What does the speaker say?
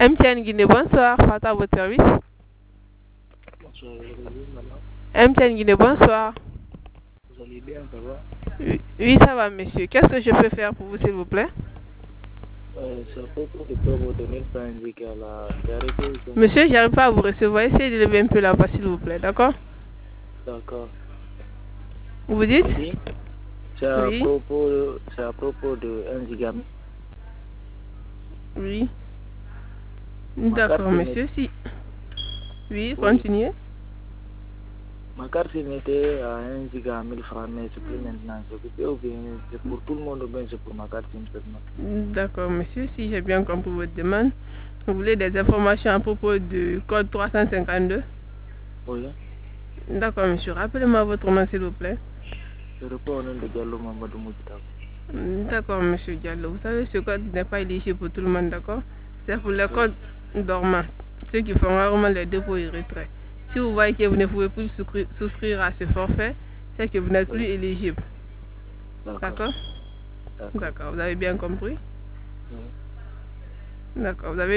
MTN Guinée, bonsoir. Fata à votre service. Bonsoir, madame. MTN Guinée, bonsoir. Vous allez bien, ça va? Oui, ça va, monsieur. Qu'est-ce que je peux faire pour vous, s'il vous plaît? C'est à propos de promo de 1000 francs indiqué à la carité. Monsieur, j'arrive pas à vous recevoir. Essayez de lever un peu la voix, s'il vous plaît. D'accord? D'accord. Vous dites? Je dis, Oui. c'est à propos de 1 giga. Oui. Ma carte D'accord, SIM monsieur. Si. Oui, oui. continuez. Ma carte SIM était à 1 giga à 1000 francs, mais c'est plus maintenant. C'est occupé ou bien c'est pour tout le monde ou bien c'est pour ma carte SIM seulement? D'accord, monsieur. Si j'ai bien compris votre demande, vous voulez des informations à propos du code 352? Oui. D'accord, monsieur. Rappelez-moi votre nom, s'il vous plaît. Je réponds au nom de Diallo Mamadou Moujita. D'accord, monsieur Diallo. Vous savez, ce code n'est pas éligible pour tout le monde, d'accord? C'est pour les Oui. codes dormants, ceux qui font rarement les dépôts et retraits. Si vous voyez que vous ne pouvez plus souscrire à ce forfait, c'est que vous n'êtes plus Oui. éligible. D'accord. D'accord? D'accord. D'accord. Vous avez bien compris? Oui. D'accord. Vous avez